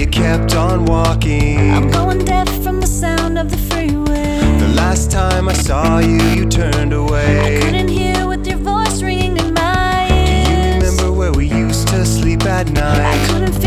you kept on walking. I'm going deaf from the sound of the freeway. The last time I saw you, you turned away. I couldn't hear with your voice ringing in my Do you ears. remember where we used to sleep at night? I couldn't